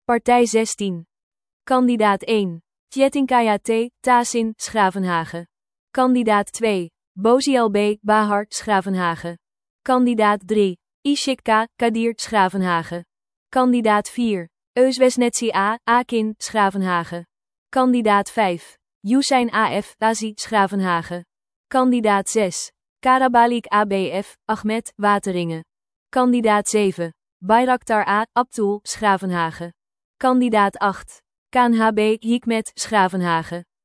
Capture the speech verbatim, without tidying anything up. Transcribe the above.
Partij zestien. Kandidaat één. Tjetinkaya T. Tasin, Schravenhagen. Kandidaat twee. Boziel B. Bahar, Schravenhagen. Kandidaat drie. Ishik K. Kadir, Schravenhagen. Kandidaat vier. Euswesnetsi A. Akin, Schravenhagen. Kandidaat vijf. Hussein A F. Azi, Schravenhagen. Kandidaat zes. Karabalik A B F. Ahmed, Wateringen. Kandidaat zeven. Bayraktar A. Abdul, Schravenhagen. Kandidaat acht. K N H B. Hikmet, Schravenhagen.